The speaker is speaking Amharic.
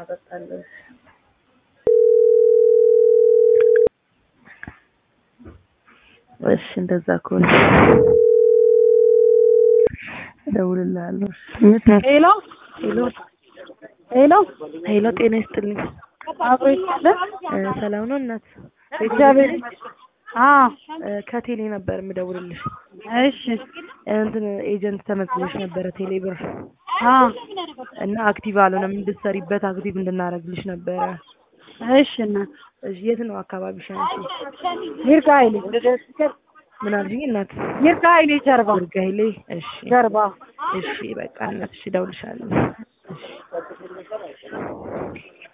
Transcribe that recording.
አጠጣለሁ። እሺ እንደዛ ከሆነ እደውልልሃለሁ። ሄሎ ሄሎ ሄሎ ሄሎ፣ ጤና ይስጥልኝ። አብሮ ይስጥልን። ሰላም ነው እናት? እግዚአብሔር ከቴሌ ነበር የምደውልልሽ። እሺ እንትን ኤጀንት ተመዝግበሽ ነበረ ቴሌ ብር እና አክቲቭ አልሆነም። እንድትሰሪበት አክቲቭ እንድናደርግልሽ ነበረ። እሺ እናት። እሺ የት ነው አካባቢሽ አንቺ? ይርጋ ኃይሌ ምን አልሽኝ እናት? ይርጋ ኃይሌ ጀርባ ይርጋ ኃይሌ። እሺ ጀርባ። እሺ በቃ እናት፣ እሺ እደውልልሻለሁ። እሺ